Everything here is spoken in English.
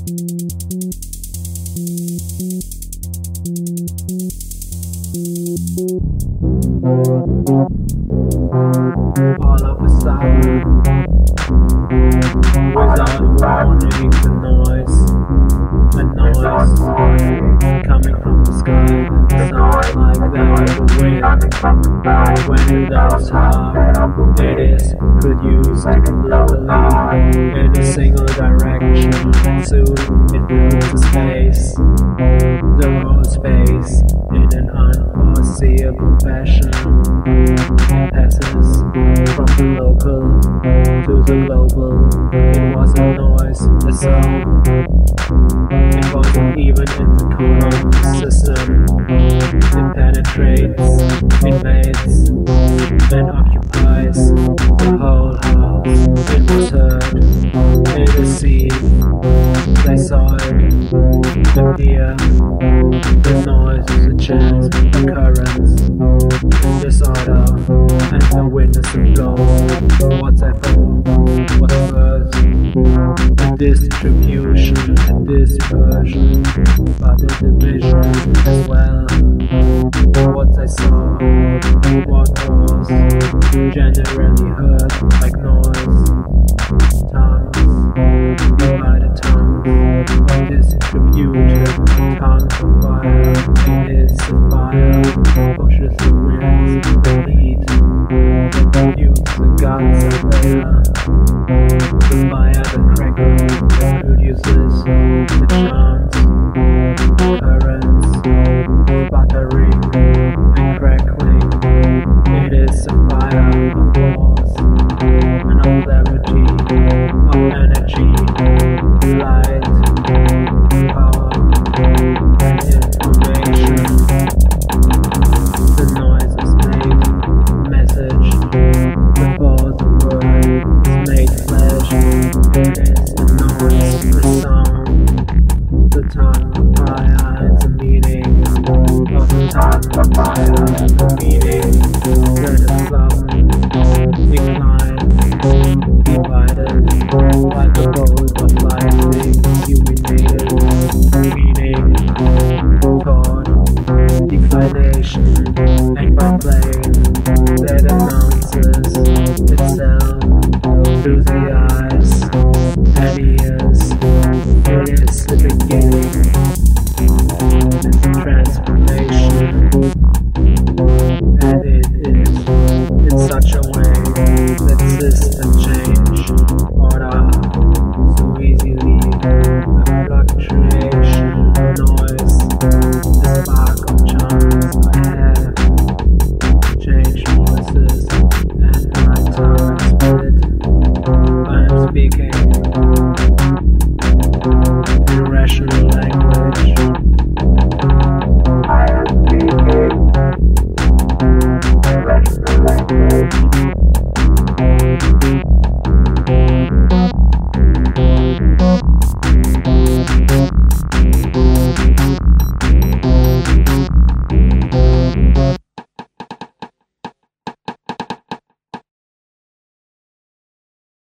All of a sudden, without warning, the noise coming from the sky sounds like the wind. When it does hard, it is produced locally in a single direction, and soon it fills the space, the whole space, in an unforeseeable fashion. It passes from the local to the global. It was a noise, a sound. It wasn't even in the quantum system. It penetrates, invades, and occupies the whole house. It was heard, it is seen, they saw it appear. The noise is a chance occurrence, disorder, and the witness of flow. What I thought was first a distribution and dispersion, but a division as well. What I saw and what was generally heard like noise. Tongues, divided tongues, or distributed tongues of fire. It is a fire, pushes the winds, the heat, that mutes the guns of air. The fire that crackles, that produces the chants, currents, sputtering and crackling. It is a fire of force and of clarity, of energy, light, power, and information. The noise is made message before the word is made flesh. It is the noise, the sound, the tongue of fire, and the meaning of the tongue of fire, the meaning that is